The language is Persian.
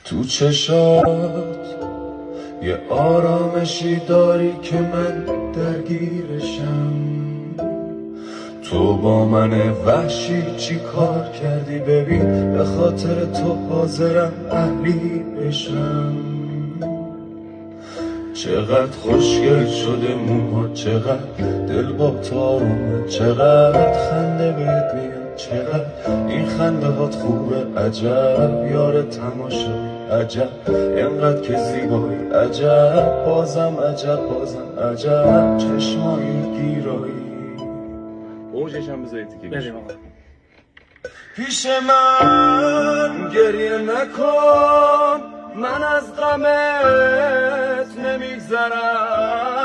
تو چشات یه آرامشی داری که من درگیرشم. تو با من وحشی چی کار کردی ببین، به خاطر تو حاضرم اهلی بشم. چقدر خوشگل شده موها، چقدر دل با تارومه، چقدر خنده بهت میاد، چقدر این خنده هات خوبه. عجب یار تماشایی، عجب اینقدر که زیبایی، عجب بازم عجب بازم عجب چشمایی گیرایی. اوجش هم بذارید که بریم آقا. پیش من گریه نکن، من از غمت نمیگذرم.